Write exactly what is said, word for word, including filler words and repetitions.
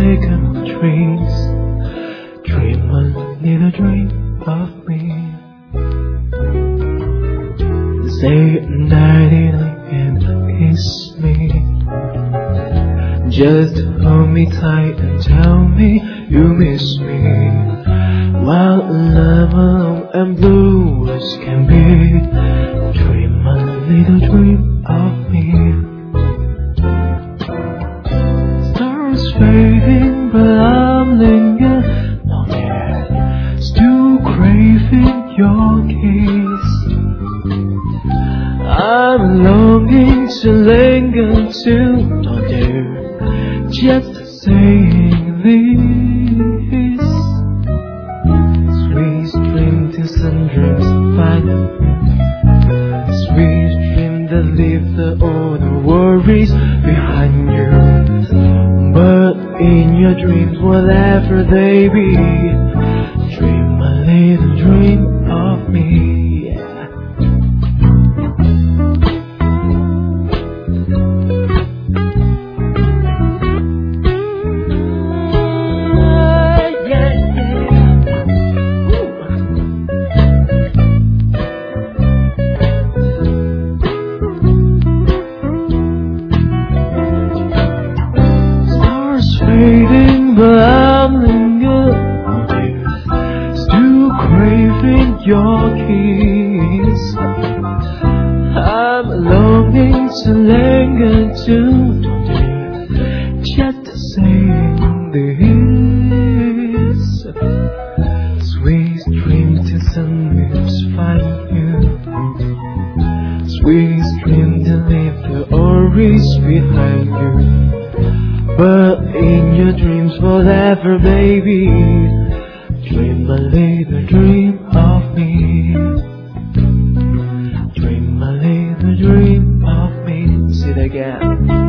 awaken my dreams. Dream a little dream of me. Say nighty night and kiss me. Just hold me tight and tell me you miss me. While love alone and blue as can be. Dream a little dream of me. Stars fading, but I'm lingering on there, still craving your kiss. I'm longing to linger too, don't dare just saying this. Sweet dream till sun dreams find you. Sweet dream that leave the all the worries behind you. But in your dreams, whatever they be, dream a little dream of me. Fading, but I'm lingering on you, still craving your kiss. I'm longing to linger too, don't you, just saying this. Sweet dream till sunbeams find you. Sweet dream to leave the worries behind you. But in your dreams, whatever, baby, dream a little dream of me. Dream a little dream of me. Say it again.